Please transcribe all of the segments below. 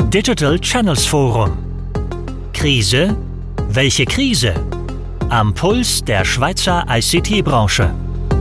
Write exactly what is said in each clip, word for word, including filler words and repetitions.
Digital Channels Forum. Krise? Welche Krise? Am Puls der Schweizer I C T-Branche.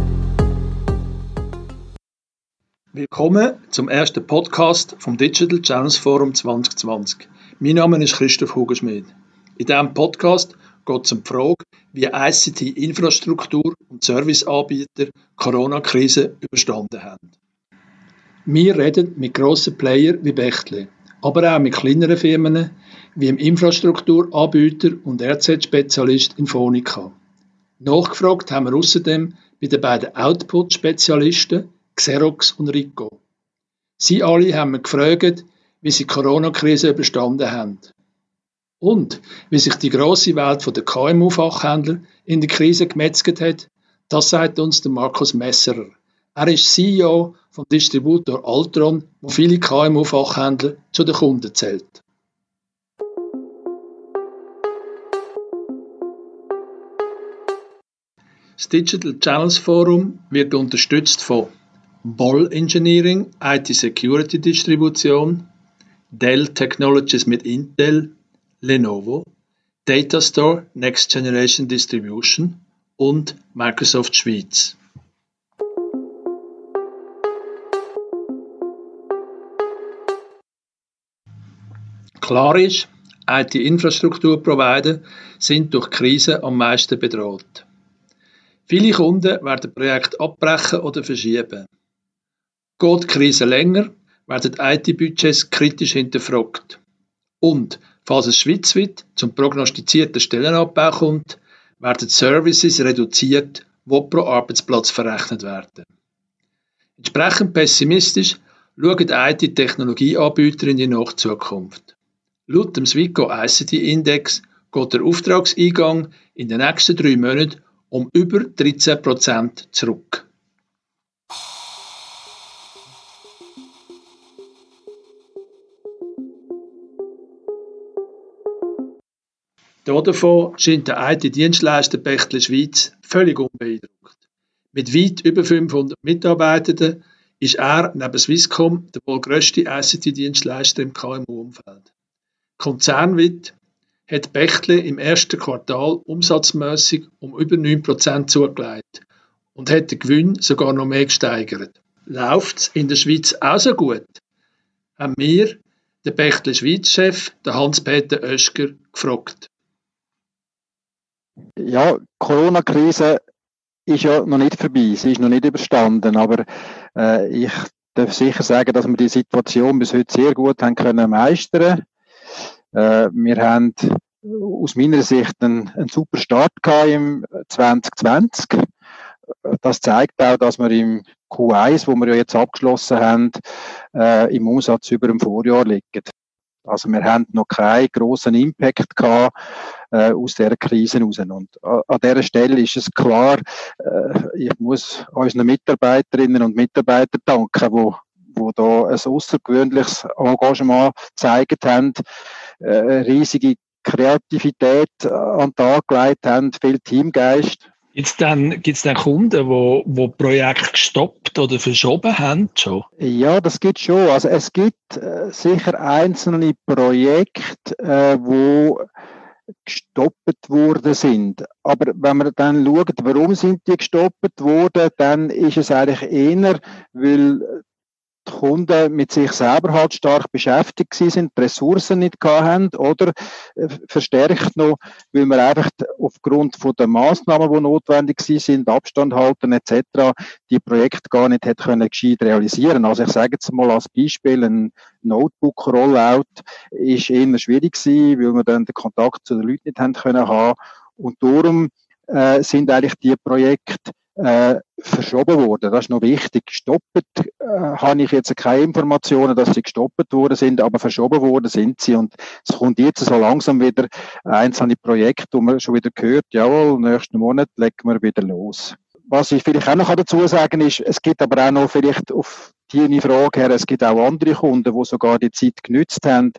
Willkommen zum ersten Podcast vom Digital Channels Forum zwanzig zwanzig. Mein Name ist Christoph Hugenschmidt. In diesem Podcast geht es um die Frage, wie I C T-Infrastruktur und Serviceanbieter die Corona-Krise überstanden haben. Wir reden mit grossen Playern wie Bechtle, aber auch mit kleineren Firmen wie dem Infrastrukturanbieter und R Z-Spezialist Infonica. Nachgefragt haben wir außerdem bei den beiden Output-Spezialisten Xerox und Ricoh. Sie alle haben wir gefragt, wie sie die Corona-Krise überstanden haben. Und wie sich die grosse Welt der K M U-Fachhändler in der Krise gemetzelt hat, das sagt uns der Markus Messerer. Er ist C E O vom Distributor Altron, wo viele K M U-Fachhändler zu den Kunden zählt. Das Digital Channels Forum wird unterstützt von Boll Engineering, I T Security Distribution, Dell Technologies mit Intel, Lenovo, Datastore Next Generation Distribution und Microsoft Schweiz. Klar ist, I T-Infrastrukturprovider sind durch die Krise am meisten bedroht. Viele Kunden werden Projekte abbrechen oder verschieben. Geht die Krise länger, werden I T-Budgets kritisch hinterfragt. Und falls es schweizweit zum prognostizierten Stellenabbau kommt, werden Services reduziert, die pro Arbeitsplatz verrechnet werden. Entsprechend pessimistisch schauen I T-Technologieanbieter in die Nachzukunft. Laut dem Swico I C T-Index geht der Auftragseingang in den nächsten drei Monaten um über dreizehn Prozent zurück. Davon scheint der I T-Dienstleister Bechtle Schweiz völlig unbeeindruckt. Mit weit über fünfhundert Mitarbeitenden ist er neben Swisscom der wohl grösste I C T-Dienstleister im K M U-Umfeld. Konzernweit hat Bechtle im ersten Quartal umsatzmässig um über neun Prozent zugelegt und hat den Gewinn sogar noch mehr gesteigert. Läuft es in der Schweiz auch so gut? Haben wir, den Bechtle Schweiz-Chef, den Hans-Peter Oeschger, gefragt. Ja, die Corona-Krise ist ja noch nicht vorbei, sie ist noch nicht überstanden, aber äh, ich darf sicher sagen, dass wir die Situation bis heute sehr gut haben können meistern. Äh, wir haben aus meiner Sicht einen, einen super Start gehabt im zwanzig zwanzig. Das zeigt auch, dass wir im Q eins, wo wir ja jetzt abgeschlossen haben, äh, im Umsatz über dem Vorjahr liegen. Also wir haben noch keinen grossen Impact gehabt äh, aus dieser Krise raus. Und äh, an dieser Stelle ist es klar, äh, ich muss unseren Mitarbeiterinnen und Mitarbeitern danken, wo, wo da ein außergewöhnliches Engagement gezeigt haben, äh, riesige Kreativität an den Tag gelegt haben, viel Teamgeist. Gibt's dann, gibt's dann Kunden, wo, wo Projekte gestoppt oder verschoben haben schon? Ja, das gibt schon. Also es gibt äh, sicher einzelne Projekte, äh, wo gestoppt worden sind. Aber wenn man dann schaut, warum sind die gestoppt worden, dann ist es eigentlich eher, weil die Kunden mit sich selber halt stark beschäftigt sind, die Ressourcen nicht gehabt haben oder äh, verstärkt noch, weil man einfach aufgrund von den Massnahmen, die notwendig sind, Abstand halten et cetera, die Projekte gar nicht hätte können gescheit realisieren. Also ich sage jetzt mal als Beispiel, ein Notebook-Rollout ist eher schwierig gewesen, weil wir dann den Kontakt zu den Leuten nicht haben können haben. Und darum äh, sind eigentlich die Projekte Äh, verschoben worden. Das ist noch wichtig. Gestoppt äh, habe ich jetzt keine Informationen, dass sie gestoppt worden sind, aber verschoben worden sind sie. Und es kommt jetzt so langsam wieder einzelne Projekte, wo man schon wieder gehört, jawohl, nächsten Monat legen wir wieder los. Was ich vielleicht auch noch dazu sagen ist, es gibt aber auch noch vielleicht auf deine Frage her, es gibt auch andere Kunden, die sogar die Zeit genützt haben,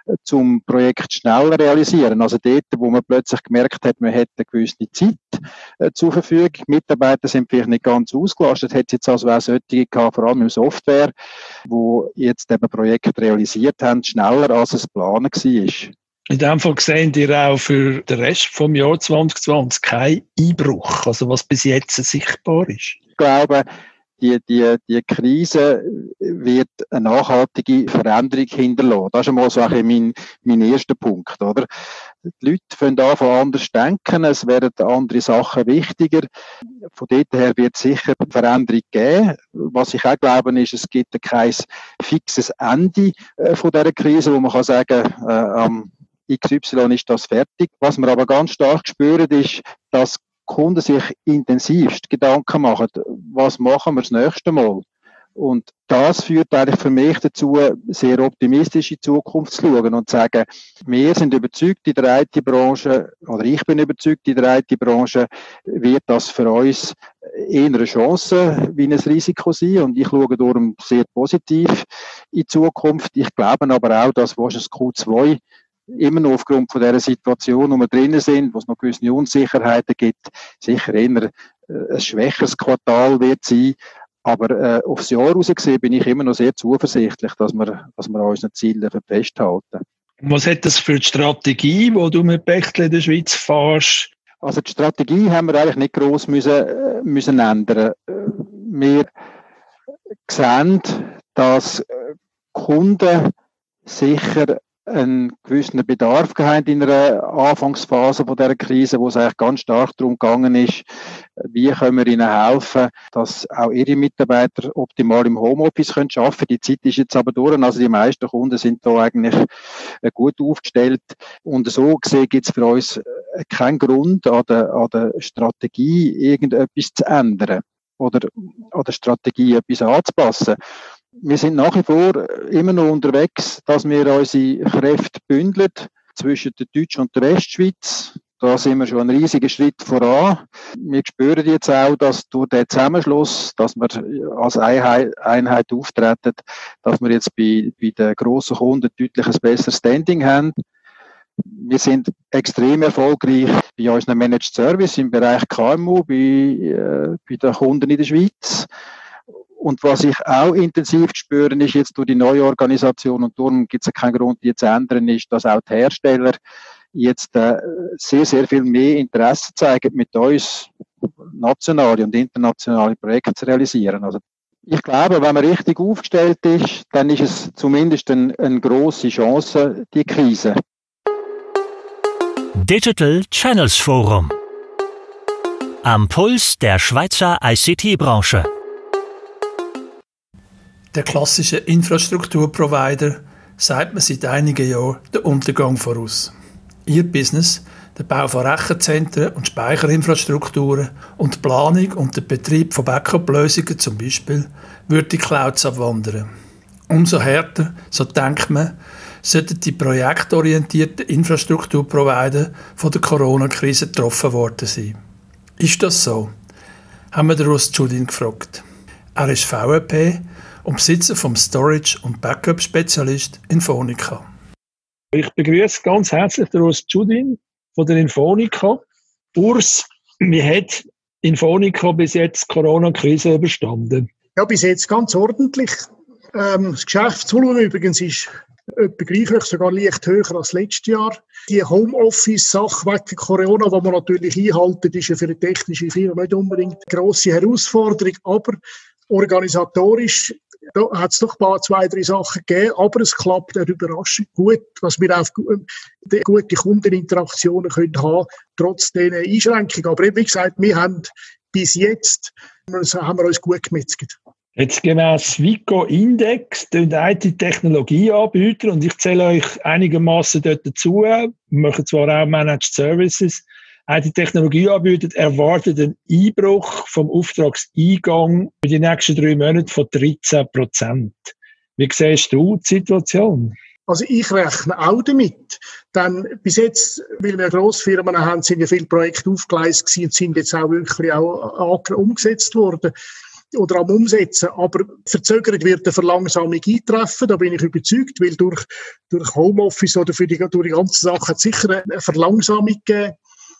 zum Projekt schneller realisieren. Also dort, wo man plötzlich gemerkt hat, man hätte eine gewisse Zeit äh, zur Verfügung. Die Mitarbeiter sind vielleicht nicht ganz ausgelastet, hat es jetzt also auch solche gehabt, vor allem im Software, wo jetzt eben Projekte realisiert haben, schneller als es geplant war. In dem Fall sehen ihr auch für den Rest vom Jahr zwanzig zwanzig keinen Einbruch, also was bis jetzt sichtbar ist? Ich glaube, die, die, die Krise wird eine nachhaltige Veränderung hinterlassen. Das ist einmal so mein, mein erster Punkt, oder? Die Leute fangen an, von anders denken, es werden andere Sachen wichtiger. Von dort her wird es sicher eine Veränderung geben. Was ich auch glaube, ist, es gibt kein fixes Ende von dieser Krise, wo man kann sagen, äh, am X Y ist das fertig. Was wir aber ganz stark spüren, ist, dass Kunden sich intensivst Gedanken machen, was machen wir das nächste Mal? Und das führt eigentlich für mich dazu, sehr optimistisch in die Zukunft zu schauen und zu sagen, wir sind überzeugt in der I T-Branche, oder ich bin überzeugt in der I T-Branche, wird das für uns eher eine Chance wie ein Risiko sein. Und ich schaue darum sehr positiv in die Zukunft. Ich glaube aber auch, dass wahrscheinlich Q zwei immer noch aufgrund von dieser Situation, wo wir drinnen sind, wo es noch gewisse Unsicherheiten gibt, sicher eher ein schwächeres Quartal wird sein. Aber äh, aufs Jahr raus gesehen bin ich immer noch sehr zuversichtlich, dass wir, dass wir an unseren Zielen festhalten. Was hat das für die Strategie, die du mit Bechtle in der Schweiz fährst? Also die Strategie haben wir eigentlich nicht gross müssen, müssen ändern. Wir sehen, dass Kunden sicher einen gewissen Bedarf gehabt in einer Anfangsphase von dieser Krise, wo es eigentlich ganz stark darum gegangen ist, wie können wir ihnen helfen, dass auch ihre Mitarbeiter optimal im Homeoffice können arbeiten können. Die Zeit ist jetzt aber durch, also die meisten Kunden sind da eigentlich gut aufgestellt. Und so gesehen gibt es für uns keinen Grund, an der, an der Strategie irgendetwas zu ändern oder an der Strategie etwas anzupassen. Wir sind nach wie vor immer noch unterwegs, dass wir unsere Kräfte bündeln zwischen der Deutsch- und der Westschweiz. Da sind wir schon einen riesigen Schritt voran. Wir spüren jetzt auch, dass durch den Zusammenschluss, dass wir als Einheit, Einheit auftreten, dass wir jetzt bei, bei den grossen Kunden deutlich ein besseres Standing haben. Wir sind extrem erfolgreich bei unseren Managed Service im Bereich K M U, bei, äh, bei den Kunden in der Schweiz. Und was ich auch intensiv spüre, ist jetzt durch die neue Organisation, und darum gibt es keinen Grund, die zu ändern, ist, dass auch die Hersteller jetzt äh, sehr, sehr viel mehr Interesse zeigen, mit uns nationale und internationale Projekte zu realisieren. Also ich glaube, wenn man richtig aufgestellt ist, dann ist es zumindest ein, eine grosse Chance, die Krise. Digital Channels Forum. Am Puls der Schweizer I C T-Branche. Der klassische Infrastrukturprovider sagt man seit einigen Jahren den Untergang voraus. Ihr Business, der Bau von Rechenzentren und Speicherinfrastrukturen und die Planung und der Betrieb von Backup-Lösungen zum Beispiel, würde die Clouds abwandern. Umso härter, so denkt man, sollten die projektorientierten Infrastrukturprovider von der Corona-Krise getroffen worden sein. Ist das so? Haben wir den Urs Tschudin gefragt. Er ist V E P und Besitzer vom Storage- und Backup-Spezialist Infonica. Ich begrüße ganz herzlich den Urs Tschudin von der Infonica. Urs, wie hat Infonica bis jetzt die Corona-Krise überstanden? Ja, bis jetzt ganz ordentlich. Ähm, das Geschäftsvolumen übrigens ist etwa gleich hoch, sogar leicht höher als letztes Jahr. Die Homeoffice-Sache wegen Corona, die man natürlich einhalten, ist ja für eine technische Firma nicht unbedingt eine grosse Herausforderung, aber organisatorisch da hat es doch ein zwei, drei Sachen gegeben, aber es klappt auch überraschend gut, dass wir auch gute Kundeninteraktionen können haben, trotz diesen Einschränkungen. Aber wie gesagt, wir haben bis jetzt haben wir uns gut gemetzelt. Jetzt gemäss Vico Index, den I T-Technologieanbieter, und ich zähle euch einigermaßen dort dazu, wir machen zwar auch Managed Services, I T-Technologieanbieter erwartet einen Einbruch vom Auftragseingang für die nächsten drei Monate von dreizehn Prozent. Wie siehst du die Situation? Also ich rechne auch damit. Denn bis jetzt, weil wir Grossfirmen haben, sind ja viele Projekte aufgegleist gewesen und sind jetzt auch wirklich auch umgesetzt worden. oder am Umsetzen, aber verzögert wird eine Verlangsamung eintreffen, da bin ich überzeugt, weil durch, durch Homeoffice oder für die, durch die ganze Sache hat es sicher eine Verlangsamung gegeben.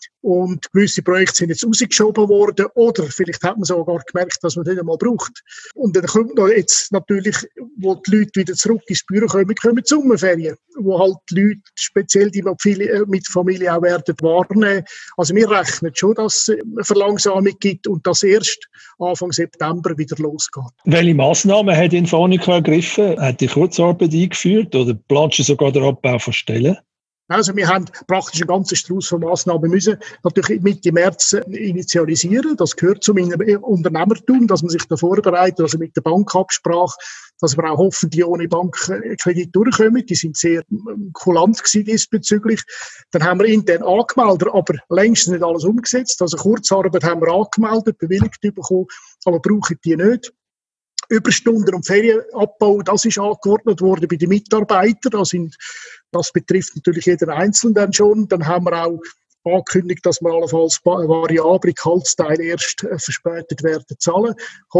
Und gewisse Projekte sind jetzt rausgeschoben worden oder vielleicht hat man sogar gemerkt, dass man das nicht einmal braucht. Und dann kommt noch jetzt natürlich, wo die Leute wieder zurück ins Büro kommen, kommen die Sommerferien, wo halt die Leute, speziell die mit Familie auch werden wahrnehmen. Also wir rechnen schon, dass es eine Verlangsamung gibt und dass erst Anfang September wieder losgeht. Welche Massnahmen hat Infonica ergriffen? Hat die Kurzarbeit eingeführt oder planst du sogar den Abbau von Stellen? Also wir haben praktisch einen ganzen Strauß von Massnahmen müssen natürlich Mitte März initialisieren. Das gehört zum Unternehmertum, dass man sich da vorbereitet, also mit der Bankabsprache, dass wir auch hoffen, die ohne Bankkredit durchkommen. Die sind sehr kulant gewesen diesbezüglich. Dann haben wir intern angemeldet, aber längst nicht alles umgesetzt. Also Kurzarbeit haben wir angemeldet, bewilligt bekommen, aber brauchen die nicht. Überstunden und Ferienabbau, das ist angeordnet worden bei den Mitarbeitern. Das, sind, das betrifft natürlich jeden Einzelnen dann schon. Dann haben wir auch angekündigt, dass wir allenfalls variable Gehaltsteile erst äh, verspätet werden zahlen.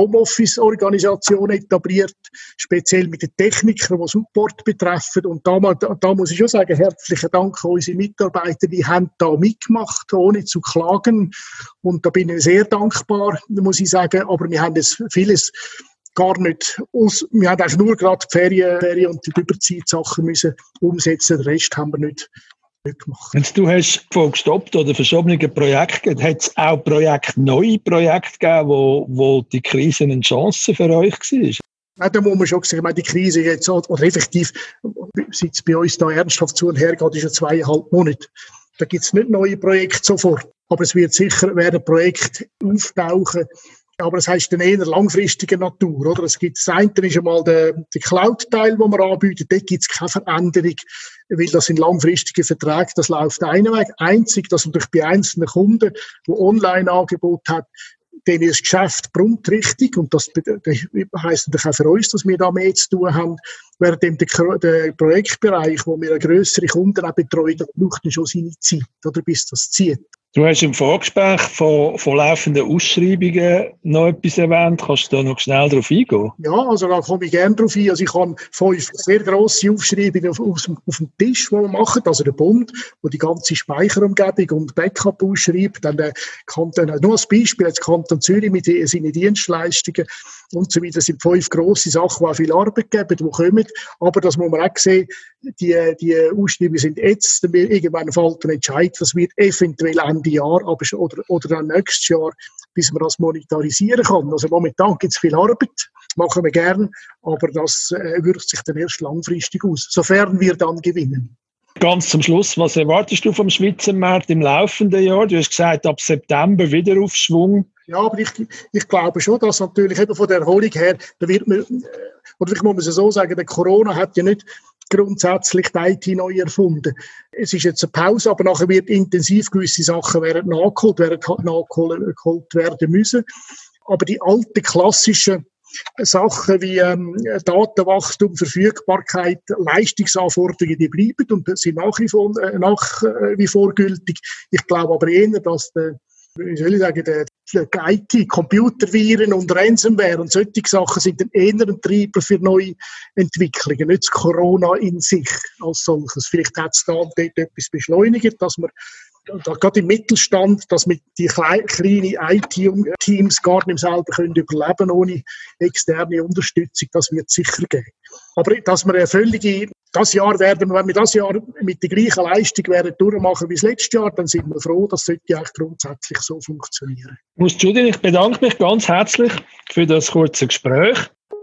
Homeoffice-Organisation etabliert, speziell mit den Technikern, die Support betreffen. Und da, da, da muss ich schon sagen, herzlichen Dank an unsere Mitarbeiter, die haben da mitgemacht, ohne zu klagen. Und da bin ich sehr dankbar, muss ich sagen. Aber wir haben jetzt vieles gar nicht aus. Wir haben eigentlich nur gerade die Ferien, Ferien und die Überzeitsachen müssen umsetzen. Den Rest haben wir nicht, nicht gemacht. Wenn du hast von gestoppt oder verschobene Projekte gegeben, hat es auch Projekte, neue Projekte gegeben, wo, wo die Krise eine Chance für euch war? Ja, da muss man schon sagen, die Krise jetzt, oder effektiv, seit es bei uns da ernsthaft zu und her geht, ist ja zweieinhalb Monate. Da gibt es nicht neue Projekte sofort. Aber es wird sicher, werden Projekte auftauchen. Aber das heisst dann eher langfristiger Natur, oder? Es gibt, das eine ist einmal der, der Cloud-Teil, den wir anbieten. Dort gibt es keine Veränderung, weil das sind langfristige Verträge, das läuft einen Weg. Einzig, dass natürlich bei einzelnen Kunden, die Online-Angebot hat, denen ist das Geschäft brummt richtig. Und das, das heisst natürlich auch für uns, dass wir da mehr zu tun haben. Während dem der, der Projektbereich, wo wir eine grössere Kunden auch betreuen, das braucht dann schon seine Zeit, oder, bis das zieht. Du hast im Vorgespräch von, von laufenden Ausschreibungen noch etwas erwähnt. Kannst du da noch schnell darauf eingehen? Ja, also da komme ich gerne drauf ein. Also ich habe fünf sehr grosse Aufschreibungen auf, auf, auf dem Tisch, die wir machen. Also der Bund, der die ganze Speicherumgebung und Backup ausschreibt. Dann der Kanton, nur als Beispiel, jetzt Kanton Zürich mit seinen Dienstleistungen und so weiter. Das sind fünf grosse Sachen, die auch viel Arbeit geben, die kommen. Aber das muss man auch sehen, die, die Ausschreibungen sind jetzt, irgendwann fällt ein Entscheid, das wird eventuell Ende Jahr aber, oder, oder dann nächstes Jahr, bis man das monetarisieren kann. Also momentan gibt es viel Arbeit, machen wir gern, aber das äh, wirkt sich dann erst langfristig aus, sofern wir dann gewinnen. Ganz zum Schluss, was erwartest du vom Schweizer Markt im laufenden Jahr? Du hast gesagt, ab September wieder Aufschwung. Ja, aber ich, ich glaube schon, dass natürlich eben von der Erholung her, da wird man, oder vielleicht muss man es so sagen, der Corona hat ja nicht grundsätzlich die I T neu erfunden. Es ist jetzt eine Pause, aber nachher wird intensiv gewisse Sachen werden nachgeholt, werden nachgeholt werden müssen. Aber die alten klassischen Sachen wie ähm, Datenwachstum, Verfügbarkeit, Leistungsanforderungen, die bleiben und sind nach wie vor, äh, nach wie vor gültig. Ich glaube aber eher, dass der, wie soll ich sagen, der, der I T, Computerviren und Ransomware und solche Sachen sind dann eher ein Treiber für neue Entwicklungen, nicht das Corona in sich als solches. Vielleicht hat es da dort etwas beschleunigt, dass man da gerade im Mittelstand, dass mit die kleinen I T-Teams gar nicht selber können überleben ohne externe Unterstützung, das wird es sicher geben. Aber dass wir eine völlige, das Jahr werden, wenn wir das Jahr mit der gleichen Leistung werden durchmachen wie das letzte Jahr, dann sind wir froh, das sollte eigentlich grundsätzlich so funktionieren. Julien, ich bedanke mich ganz herzlich für das kurze Gespräch.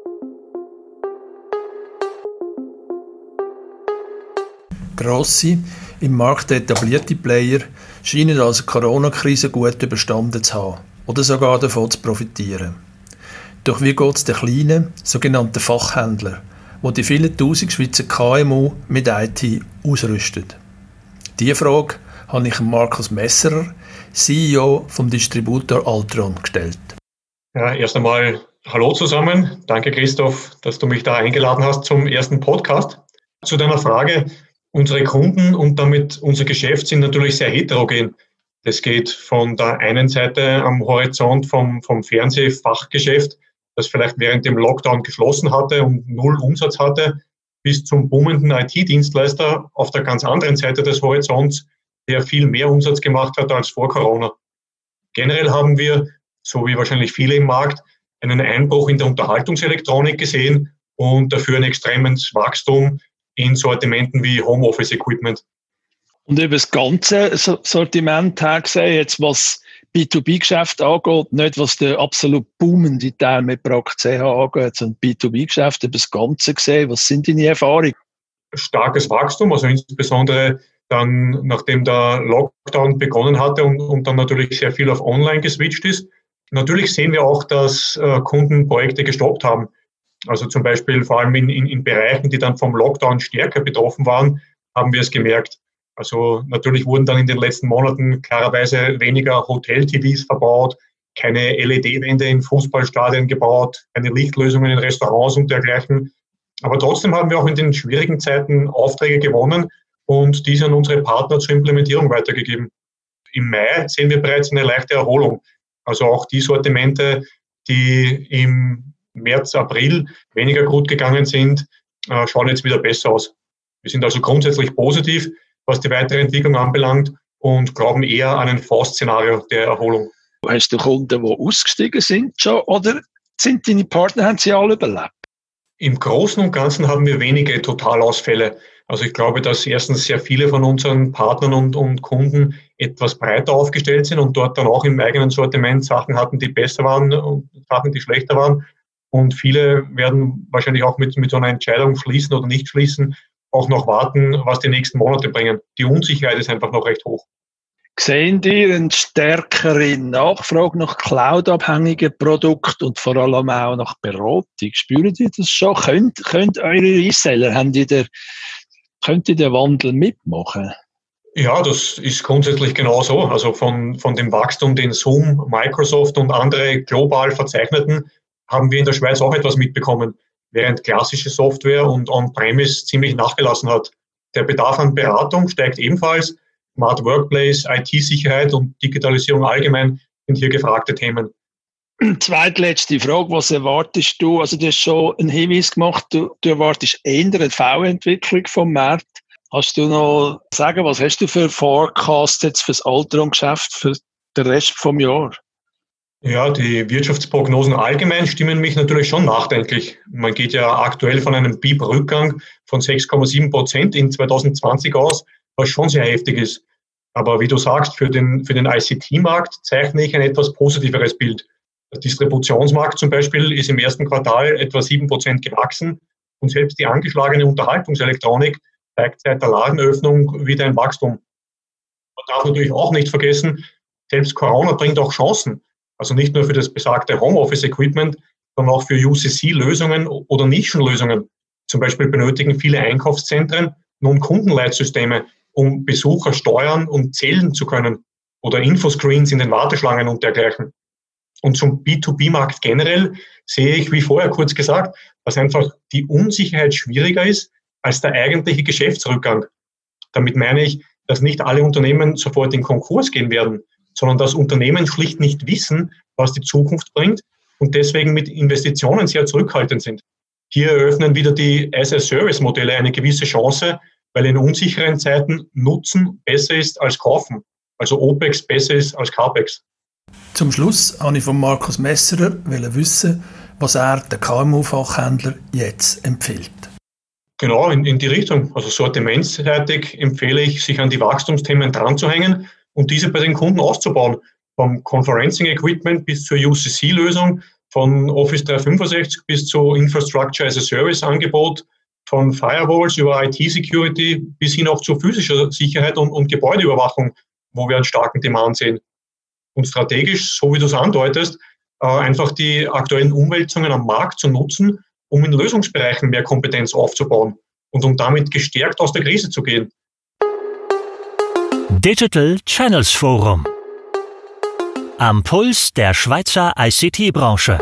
Grosse, im Markt etablierte Player scheinen also die Corona-Krise gut überstanden zu haben oder sogar davon zu profitieren. Doch wie geht es den kleinen, sogenannten Fachhändlern, die die vielen tausend Schweizer K M U mit I T ausrüsten? Diese Frage habe ich Markus Messerer, C E O vom Distributor Altron, gestellt. Ja, erst einmal hallo zusammen. Danke, Christoph, dass du mich da eingeladen hast zum ersten Podcast. Zu deiner Frage: Unsere Kunden und damit unser Geschäft sind natürlich sehr heterogen. Das geht von der einen Seite am Horizont vom, vom Fernsehfachgeschäft das vielleicht während dem Lockdown geschlossen hatte und null Umsatz hatte, bis zum boomenden I T-Dienstleister auf der ganz anderen Seite des Horizonts, der viel mehr Umsatz gemacht hat als vor Corona. Generell haben wir, so wie wahrscheinlich viele im Markt, einen Einbruch in der Unterhaltungselektronik gesehen und dafür ein extremes Wachstum in Sortimenten wie Homeoffice-Equipment. Und über das ganze Sortiment her gesehen, jetzt was B zwei B-Geschäft angeht, nicht was der absolut boomende Teil mit Brack C H angeht, sondern B zwei B-Geschäft über das Ganze gesehen. Was sind deine Erfahrungen? Starkes Wachstum, also insbesondere dann, nachdem der Lockdown begonnen hatte und, und dann natürlich sehr viel auf Online geswitcht ist. Natürlich sehen wir auch, dass äh, Kunden Projekte gestoppt haben. Also zum Beispiel vor allem in, in, in Bereichen, die dann vom Lockdown stärker betroffen waren, haben wir es gemerkt. Also natürlich wurden dann in den letzten Monaten klarerweise weniger Hotel-T Vs verbaut, keine L E D-Wände in Fußballstadien gebaut, keine Lichtlösungen in Restaurants und dergleichen. Aber trotzdem haben wir auch in den schwierigen Zeiten Aufträge gewonnen und diese an unsere Partner zur Implementierung weitergegeben. Im Mai sehen wir bereits eine leichte Erholung. Also auch die Sortimente, die im März, April weniger gut gegangen sind, schauen jetzt wieder besser aus. Wir sind also grundsätzlich positiv, was die weitere Entwicklung anbelangt und glauben eher an ein Faust-Szenario der Erholung. Hast du Kunden, die ausgestiegen sind schon, oder sind deine Partner, haben sie alle überlebt? Im Großen und Ganzen haben wir wenige Totalausfälle. Also ich glaube, dass erstens sehr viele von unseren Partnern und, und Kunden etwas breiter aufgestellt sind und dort dann auch im eigenen Sortiment Sachen hatten, die besser waren und Sachen, die schlechter waren. Und viele werden wahrscheinlich auch mit, mit so einer Entscheidung schließen oder nicht schließen, auch noch warten, was die nächsten Monate bringen. Die Unsicherheit ist einfach noch recht hoch. Sehen Sie eine stärkere Nachfrage nach cloud-abhängigen Produkten und vor allem auch nach Beratung? Spüren Sie das schon? Könnt, könnt eure Reseller, haben die der, könnt ihr den Wandel mitmachen? Ja, das ist grundsätzlich genau so. Also von, von dem Wachstum, den Zoom, Microsoft und andere global verzeichneten, haben wir in der Schweiz auch etwas mitbekommen, während klassische Software und On-Premise ziemlich nachgelassen hat. Der Bedarf an Beratung steigt ebenfalls. Smart Workplace, I T-Sicherheit und Digitalisierung allgemein sind hier gefragte Themen. Zweitletzte Frage, was erwartest du? Also du hast schon einen Hinweis gemacht, du, du erwartest eher eine V-Entwicklung vom Markt. Hast du noch sagen, was hast du für Forecast jetzt für das Alterungsgeschäft für den Rest vom Jahr? Ja, die Wirtschaftsprognosen allgemein stimmen mich natürlich schon nachdenklich. Man geht ja aktuell von einem B I P-Rückgang von sechs Komma sieben Prozent in zwanzig zwanzig aus, was schon sehr heftig ist. Aber wie du sagst, für den, für den I C T-Markt zeichne ich ein etwas positiveres Bild. Der Distributionsmarkt zum Beispiel ist im ersten Quartal etwa sieben Prozent gewachsen und selbst die angeschlagene Unterhaltungselektronik zeigt seit der Ladenöffnung wieder ein Wachstum. Man darf natürlich auch nicht vergessen, selbst Corona bringt auch Chancen. Also nicht nur für das besagte Homeoffice-Equipment, sondern auch für U C C-Lösungen oder Nischenlösungen. Zum Beispiel benötigen viele Einkaufszentren nun Kundenleitsysteme, um Besucher steuern und zählen zu können oder Infoscreens in den Warteschlangen und dergleichen. Und zum B zwei B-Markt generell sehe ich, wie vorher kurz gesagt, dass einfach die Unsicherheit schwieriger ist als der eigentliche Geschäftsrückgang. Damit meine ich, dass nicht alle Unternehmen sofort in Konkurs gehen werden, sondern dass Unternehmen schlicht nicht wissen, was die Zukunft bringt und deswegen mit Investitionen sehr zurückhaltend sind. Hier eröffnen wieder die as-a-Service-Modelle eine gewisse Chance, weil in unsicheren Zeiten Nutzen besser ist als Kaufen. Also OPEX besser ist als CAPEX. Zum Schluss wollte ich von Markus Messerer wissen, was er den K M U-Fachhändler jetzt empfiehlt. Genau, in, in die Richtung. Also sortimentsseitig empfehle ich, sich an die Wachstumsthemen dran zu hängen und diese bei den Kunden auszubauen. Vom Conferencing-Equipment bis zur U C C-Lösung, von Office dreihundertfünfundsechzig bis zu Infrastructure as a Service-Angebot, von Firewalls über I T-Security bis hin auch zu physischer Sicherheit und, und Gebäudeüberwachung, wo wir einen starken Demand sehen. Und strategisch, so wie du es andeutest, äh, einfach die aktuellen Umwälzungen am Markt zu nutzen, um in Lösungsbereichen mehr Kompetenz aufzubauen und um damit gestärkt aus der Krise zu gehen. Digital Channels Forum. Am Puls der Schweizer I C T-Branche.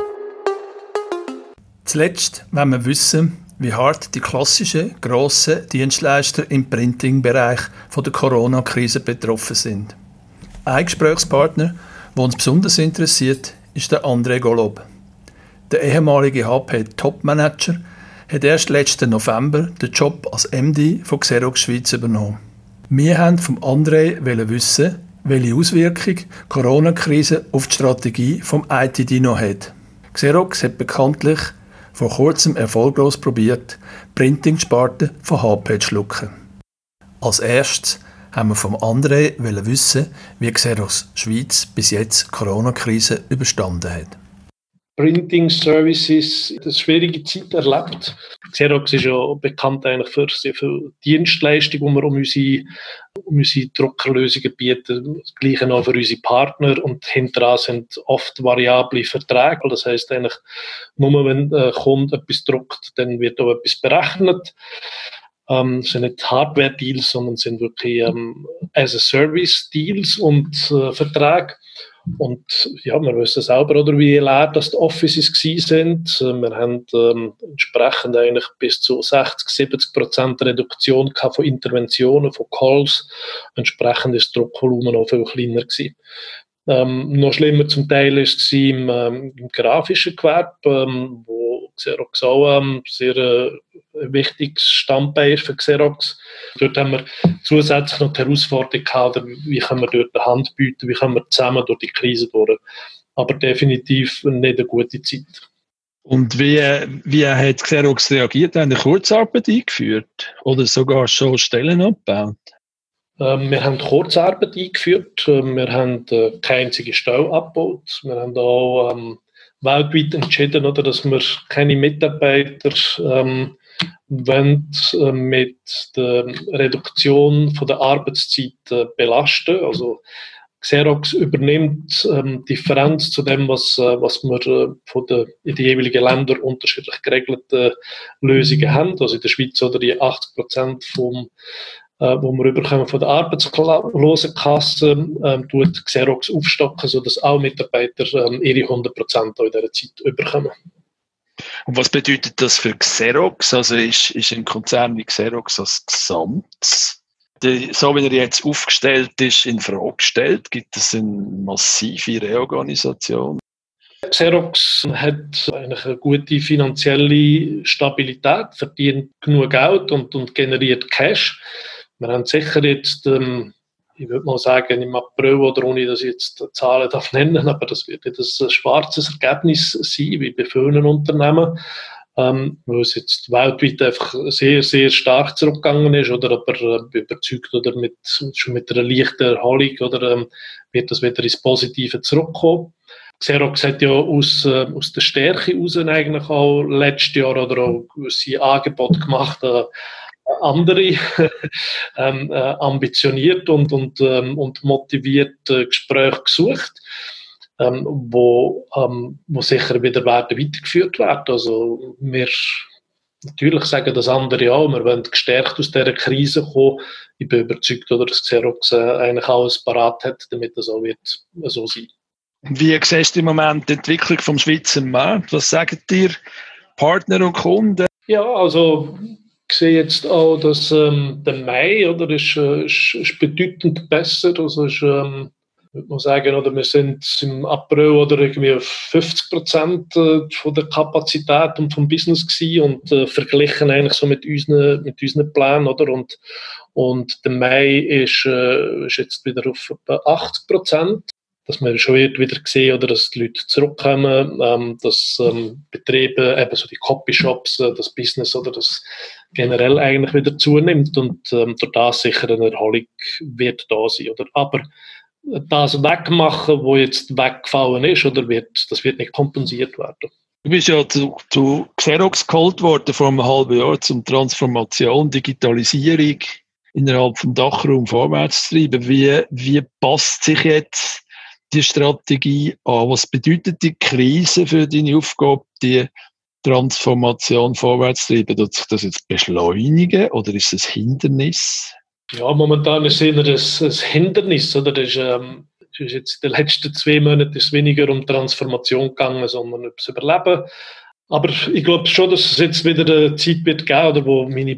Zuletzt wollen wir wissen, wie hart die klassischen, grossen Dienstleister im Printing-Bereich von der Corona-Krise betroffen sind. Ein Gesprächspartner, der uns besonders interessiert, ist der André Golob. der ehemalige H P-Top-Manager, hat erst letzten November den Job als M D von Xerox Schweiz übernommen. Wir wollten vom André wissen, welche Auswirkung die Corona-Krise auf die Strategie vom I T Dino hat. Xerox hat bekanntlich vor kurzem erfolglos probiert, die Printing-Sparte von H P zu schlucken. Als erstes haben wir vom André wissen, wie Xerox Schweiz bis jetzt die Corona-Krise überstanden hat. Printing Services, eine schwierige Zeit erlebt. Xerox ist ja bekannt eigentlich für sehr viel Dienstleistungen, die wir um unsere, um unsere Druckerlösungen bieten. Das Gleiche auch für unsere Partner. Und hinterher sind oft variable Verträge. Das heisst eigentlich, nur wenn ein Kunde etwas druckt, dann wird auch etwas berechnet. Ähm, es sind nicht Hardware-Deals, sondern sind wirklich ähm, as-a-Service-Deals und äh, Verträge. Und ja, wir wissen selber, oder, wie leer das die Offices gewesen sind. Wir haben ähm, entsprechend eigentlich bis zu sechzig, siebzig Prozent Reduktion gehabt von Interventionen, von Calls. Entsprechend ist das Druckvolumen auch viel kleiner gewesen. Ähm, noch schlimmer zum Teil ist es im, ähm, im grafischen Gewerbe, ähm, wo Xerox auch ähm, sehr äh, ein wichtiges Standbein ist für Xerox. Dort haben wir zusätzlich noch die Herausforderung gehabt, wie können wir dort eine Hand bieten, wie können wir zusammen durch die Krise durch. Aber definitiv nicht eine gute Zeit. Und wie, wie hat Xerox reagiert? Haben eine Kurzarbeit eingeführt oder sogar schon Stellen abgebaut? Ähm, wir haben Kurzarbeit eingeführt, ähm, wir haben äh, keine einzige Stelle abgebaut. Wir haben auch ähm, weltweit entschieden, oder, dass wir keine Mitarbeiter ähm, wollen, äh, mit der Reduktion von der Arbeitszeit äh, belasten. Also Xerox übernimmt ähm, Differenz zu dem, was, äh, was wir äh, von den in den jeweiligen Ländern unterschiedlich geregelte Lösungen haben. Also in der Schweiz oder die achtzig Prozent vom wo wir überkommen von der Arbeitslosenkasse, ähm, tut Xerox aufstocken, sodass auch Mitarbeiter ähm, ihre hundert Prozent in dieser Zeit überkommen. Und was bedeutet das für Xerox? Also ist, ist ein Konzern wie Xerox als Gesamtes, so wie er jetzt aufgestellt ist, in Frage gestellt? Gibt es eine massive Reorganisation? Xerox hat eigentlich eine gute finanzielle Stabilität, verdient genug Geld und, und generiert Cash. Wir haben sicher jetzt, ähm, ich würde mal sagen, im April, oder ohne dass ich jetzt Zahlen darf nennen, aber das wird nicht ein schwarzes Ergebnis sein, wie bei vielen Unternehmen, ähm, weil es jetzt weltweit einfach sehr, sehr stark zurückgegangen ist, oder aber äh, überzeugt, oder mit, schon mit einer leichten Erholung, oder ähm, wird das wieder ins Positive zurückkommen. Xerox hat ja aus, äh, aus der Stärke heraus eigentlich auch letztes Jahr oder auch sein Angebot gemacht, äh, andere ähm, äh, ambitioniert und, und, ähm, und motiviert äh, Gespräche gesucht, ähm, wo, ähm, wo sicher wieder werden weitergeführt werden. Also wir natürlich sagen das andere auch, wir wollen gestärkt aus dieser Krise kommen. Ich bin überzeugt, oder, dass Xerox äh, eigentlich alles parat hat, damit das auch wird äh, so sein. Wie siehst du im Moment die Entwicklung vom Schweizer Markt? Was sagen dir Partner und Kunden? Ja, also ich sehe jetzt auch, dass ähm, der Mai, oder, ist, ist, ist bedeutend besser. Also ist, ähm, würde man sagen, oder, wir sind im April oder irgendwie auf fünfzig Prozent von der Kapazität und vom Business gewesen und äh, verglichen eigentlich so mit unseren, mit unseren Plänen, oder, und, und der Mai ist, äh, ist jetzt wieder auf etwa achtzig Prozent. Dass man schon wieder sehen, oder dass die Leute zurückkommen, ähm, dass ähm, Betriebe, eben so die Copyshops, äh, das Business, oder das generell eigentlich wieder zunimmt und ähm, durch das sicher eine Erholung wird da sein. Oder? Aber das Wegmachen, wo jetzt weggefallen ist, oder wird, das wird nicht kompensiert werden. Du bist ja zu, zu Xerox geholt worden vor einem halben Jahr zum Transformation, Digitalisierung innerhalb vom Dachraum vorwärts zu treiben. Wie, wie passt sich jetzt die Strategie an? Was bedeutet die Krise für deine Aufgabe, die Transformation vorwärts zu treiben? Tut sich das jetzt beschleunigen oder ist es ein Hindernis? Ja, momentan ist es eher ein, ein Hindernis. Oder? Das ist, ähm, das ist jetzt in den letzten zwei Monaten ist weniger um Transformation gegangen, sondern um das Überleben. Aber ich glaube schon, dass es jetzt wieder eine Zeit wird geben, oder, wo meine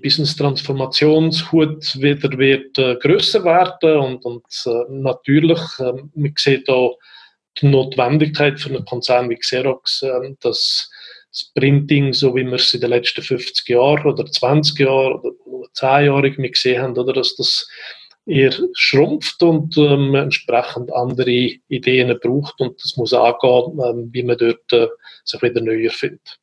Business-Transformationshut wieder wird, äh, grösser werden. Und, und äh, natürlich, äh, man sieht auch die Notwendigkeit für einen Konzern wie Xerox, äh, dass das Printing, so wie wir es in den letzten fünfzig Jahren oder zwanzig Jahren oder zehn Jahren irgendwie gesehen haben, oder, dass das eher schrumpft und ähm, entsprechend andere Ideen braucht und das muss angehen, ähm, wie man dort äh, sich wieder neu erfindet.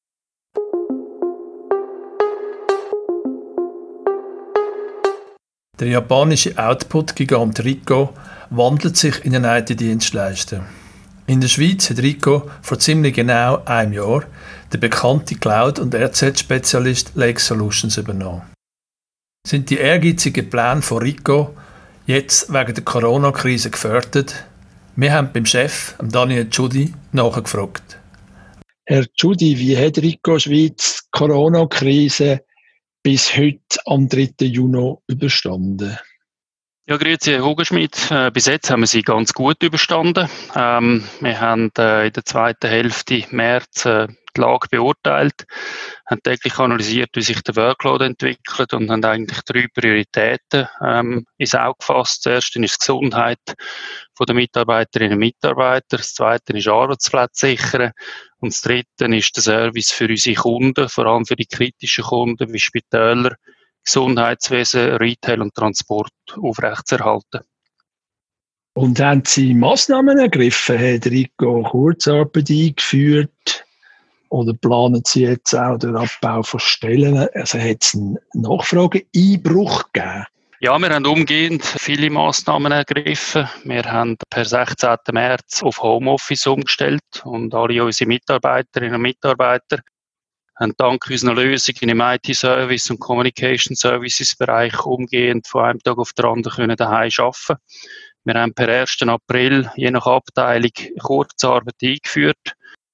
Der japanische Output-Gigant Ricoh wandelt sich in einen I T-Dienstleister. In der Schweiz hat Ricoh vor ziemlich genau einem Jahr den bekannten Cloud- und R Z-Spezialist Lake Solutions übernommen. Sind die ehrgeizigen Pläne von Ricoh jetzt wegen der Corona-Krise gefördert? Wir haben beim Chef, Daniel Tschudi, nachgefragt. Herr Tschudi, wie hat Ricoh Schweiz die Corona-Krise bis heute am dritten Juni überstanden? Ja, grüezi, Herr Hugenschmidt. Äh, bis jetzt haben wir sie ganz gut überstanden. Ähm, wir haben äh, in der zweiten Hälfte März äh, die Lage beurteilt, haben täglich analysiert, wie sich der Workload entwickelt und haben eigentlich drei Prioritäten ähm, ins Auge gefasst. Das erste ist die Gesundheit der Mitarbeiterinnen und Mitarbeiter, das zweite ist Arbeitsplatz sichern und das dritte ist der Service für unsere Kunden, vor allem für die kritischen Kunden wie Spitäler, Gesundheitswesen, Retail und Transport aufrechtzuerhalten. Und haben Sie Massnahmen ergriffen? Hat Ricoh Kurzarbeit eingeführt? Oder planen Sie jetzt auch den Abbau von Stellen? Also hat es einen Nachfrageeinbruch gegeben? Ja, wir haben umgehend viele Massnahmen ergriffen. Wir haben per sechzehnten März auf Homeoffice umgestellt und alle unsere Mitarbeiterinnen und Mitarbeiter haben dank unserer Lösungen im I T-Service und Communication Services-Bereich umgehend von einem Tag auf den anderen daheim arbeiten können. Wir haben per ersten April je nach Abteilung Kurzarbeit eingeführt.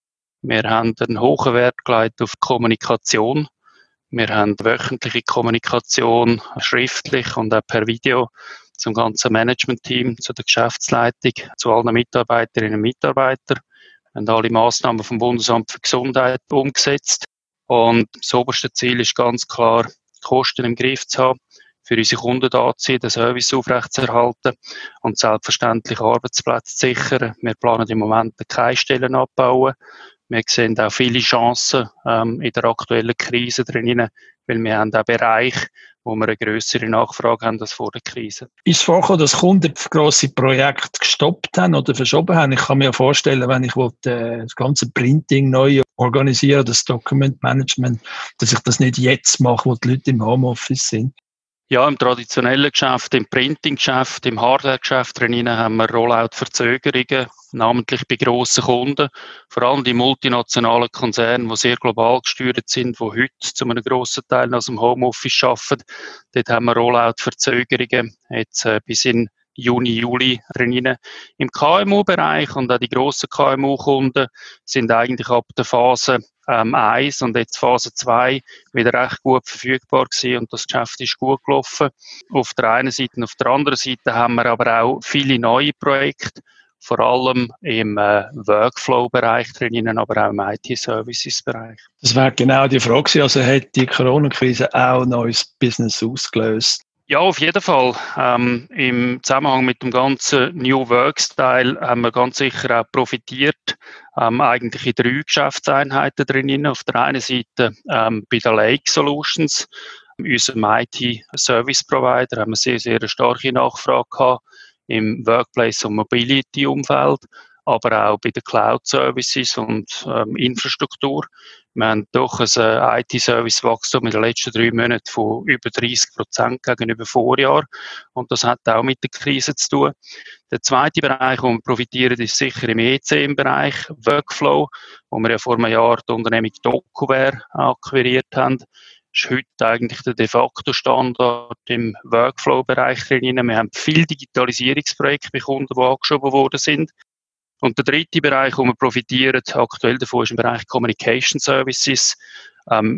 Wir haben einen hohen Wert gelegt auf Kommunikation. Wir haben wöchentliche Kommunikation schriftlich und auch per Video zum ganzen Management-Team, zu der Geschäftsleitung, zu allen Mitarbeiterinnen und Mitarbeitern. Wir haben alle Massnahmen vom Bundesamt für Gesundheit umgesetzt. Und das oberste Ziel ist ganz klar, die Kosten im Griff zu haben, für unsere Kunden da zu sein, den Service aufrechtzuerhalten und selbstverständlich Arbeitsplätze zu sichern. Wir planen im Moment keine Stellen abbauen. Wir sehen auch viele Chancen ähm, in der aktuellen Krise drin, weil wir haben auch Bereiche, wo wir eine grössere Nachfrage haben als vor der Krise. Ist es vorgekommen, dass Kunden grosse Projekte gestoppt haben oder verschoben haben? Ich kann mir vorstellen, wenn ich wollte, das ganze Printing neu organisieren, das Document Management, dass ich das nicht jetzt mache, wo die Leute im Homeoffice sind. Ja, im traditionellen Geschäft, im Printing-Geschäft, im Hardware-Geschäft drin haben wir Rollout-Verzögerungen, namentlich bei grossen Kunden, vor allem die multinationalen Konzerne, die sehr global gesteuert sind, die heute zu einem grossen Teil aus dem Homeoffice arbeiten. Dort haben wir Rollout-Verzögerungen, jetzt äh, bis in Juni, Juli drin. Im K M U-Bereich und auch die grossen K M U-Kunden sind eigentlich ab der Phase ähm, eins und jetzt Phase zwei wieder recht gut verfügbar gewesen und das Geschäft ist gut gelaufen. Auf der einen Seite und auf der anderen Seite haben wir aber auch viele neue Projekte, vor allem im äh, Workflow-Bereich drinnen, aber auch im I T-Services-Bereich. Das wäre genau die Frage. Also hat die Corona-Krise auch neues Business ausgelöst? Ja, auf jeden Fall. Ähm, im Zusammenhang mit dem ganzen New Work-Style haben wir ganz sicher auch profitiert. Ähm, eigentlich in drei Geschäftseinheiten drinnen. Auf der einen Seite ähm, bei der Lake Solutions, unserem I T-Service-Provider, haben wir sehr, sehr eine starke Nachfrage gehabt im Workplace- und Mobility-Umfeld, aber auch bei den Cloud-Services und ähm, Infrastruktur. Wir haben doch ein äh, I T-Service-Wachstum in den letzten drei Monaten von über dreißig Prozent gegenüber Vorjahr. Und das hat auch mit der Krise zu tun. Der zweite Bereich, wo wir profitieren, ist sicher im E C M-Bereich, Workflow, wo wir ja vor einem Jahr die Unternehmung DocuWare akquiriert haben. Ist heute eigentlich der de facto Standard im Workflow-Bereich drin. Wir haben viele Digitalisierungsprojekte bei Kunden, die angeschoben worden sind. Und der dritte Bereich, wo wir profitieren, aktuell davon, ist im Bereich Communication Services, ähm,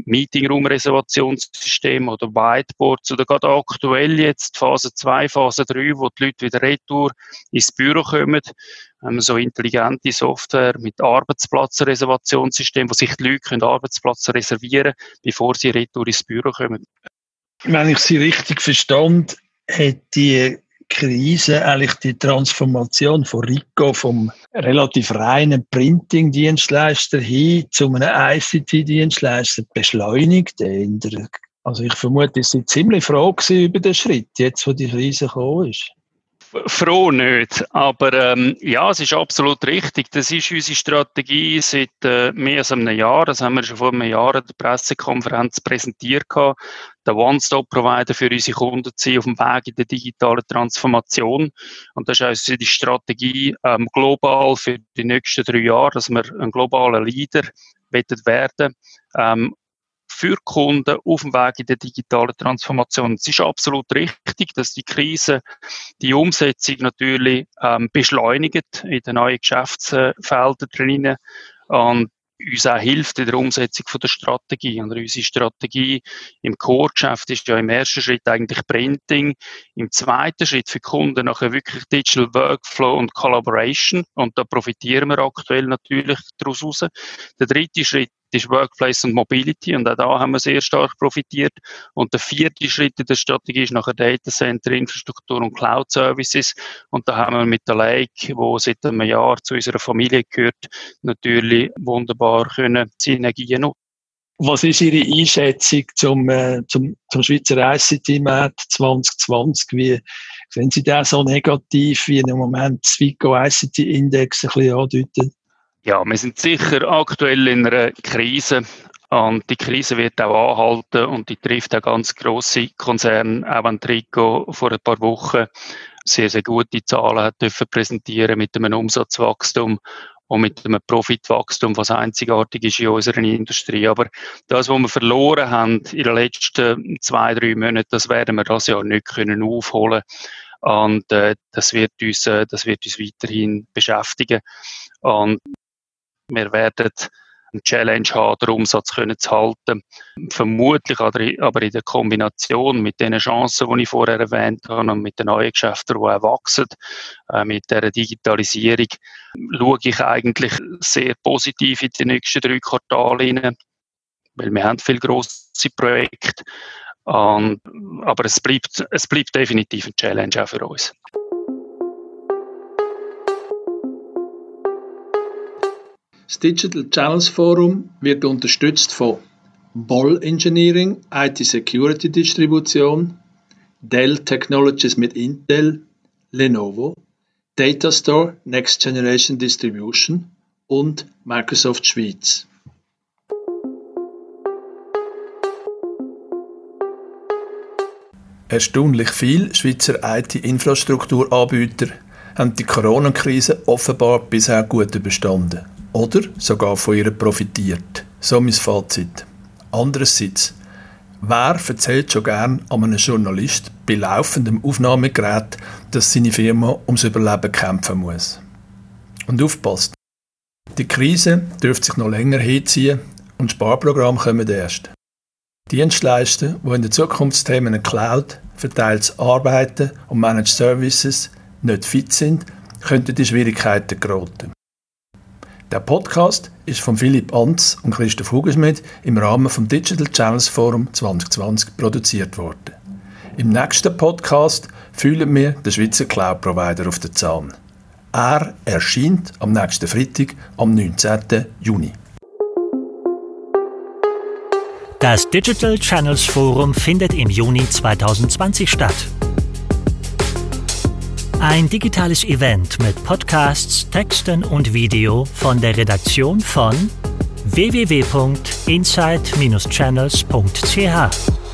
Meetingroom-Reservationssystem oder Whiteboards oder gerade aktuell jetzt Phase zwei, Phase drei, wo die Leute wieder retour ins Büro kommen. Ähm, so intelligente Software mit Arbeitsplatzreservationssystemen, wo sich die Leute können Arbeitsplätze reservieren können, bevor sie retour ins Büro kommen. Wenn ich Sie richtig verstand, hat die Krise eigentlich die Transformation von Ricoh vom relativ reinen Printing-Dienstleister hin zu einem I C T-Dienstleister beschleunigt. Also ich vermute, Sie sind ziemlich froh gewesen über den Schritt, jetzt wo die Krise gekommen ist. Froh nicht, aber ähm, ja, es ist absolut richtig. Das ist unsere Strategie seit äh, mehr als einem Jahr. Das haben wir schon vor einem Jahr an der Pressekonferenz präsentiert gehabt. Der One-Stop-Provider für unsere Kunden zu sein auf dem Weg in der digitalen Transformation. Und das ist also die Strategie ähm, global für die nächsten drei Jahre, dass wir ein globaler Leader werden ähm, für Kunden auf dem Weg in der digitalen Transformation. Es ist absolut richtig, dass die Krise die Umsetzung natürlich ähm, beschleunigt in den neuen Geschäftsfeldern drinnen und uns auch hilft in der Umsetzung von der Strategie. Und unsere Strategie im Core-Geschäft ist ja im ersten Schritt eigentlich Printing, im zweiten Schritt für Kunden nachher wirklich Digital Workflow und Collaboration. Und da profitieren wir aktuell natürlich daraus raus. Der dritte Schritt ist Workplace und Mobility und auch da haben wir sehr stark profitiert. Und der vierte Schritt in der Strategie ist nachher Data Center, Infrastruktur und Cloud Services. Und da haben wir mit der Lake, wo seit einem Jahr zu unserer Familie gehört, natürlich wunderbar können Synergien nutzen. Was ist Ihre Einschätzung zum, äh, zum, zum Schweizer I C T-Markt zwanzig zwanzig? Wie sehen Sie das so negativ, wie im Moment das Swico I C T-Index ein bisschen andeutet? Ja, wir sind sicher aktuell in einer Krise und die Krise wird auch anhalten und die trifft auch ganz grosse Konzerne. Auch wenn Ricoh vor ein paar Wochen sehr, sehr gute Zahlen hat dürfen präsentieren mit einem Umsatzwachstum und mit einem Profitwachstum, was einzigartig ist in unserer Industrie. Aber das, was wir verloren haben in den letzten zwei, drei Monaten, das werden wir das Jahr nicht können aufholen. Und äh, das wird uns, äh, das wird uns weiterhin beschäftigen. Und wir werden eine Challenge haben, den Umsatz können zu halten. Vermutlich aber in der Kombination mit den Chancen, die ich vorher erwähnt habe, und mit den neuen Geschäften, die auch wachsen, äh, mit der Digitalisierung, schaue ich eigentlich sehr positiv in die nächsten drei Quartale hinein, weil wir haben viele grosse Projekte. Und, aber es bleibt, es bleibt definitiv eine Challenge auch für uns. Das Digital Channels Forum wird unterstützt von Boll Engineering, I T Security Distribution, Dell Technologies mit Intel, Lenovo, Datastore Next Generation Distribution und Microsoft Schweiz. Erstaunlich viele Schweizer I T-Infrastrukturanbieter haben die Corona-Krise offenbar bisher gut überstanden. Oder sogar von ihr profitiert. So mein Fazit. Andererseits, wer erzählt schon gern an einem Journalist bei laufendem Aufnahmegerät, dass seine Firma ums Überleben kämpfen muss? Und aufpasst! Die Krise dürfte sich noch länger hinziehen und Sparprogramme kommen erst. Dienstleister, die in den Zukunftsthemen Cloud, verteiltes Arbeiten und Managed Services nicht fit sind, könnten die Schwierigkeiten geraten. Der Podcast ist von Philipp Antz und Christoph Hugesmidt im Rahmen vom Digital Channels Forum zwanzig zwanzig produziert worden. Im nächsten Podcast fühlen wir den Schweizer Cloud-Provider auf den Zahn. Er erscheint am nächsten Freitag, am neunzehnten Juni. Das Digital Channels Forum findet im Juni zweitausendzwanzig statt. Ein digitales Event mit Podcasts, Texten und Video von der Redaktion von w w w punkt insight Bindestrich channels punkt c h.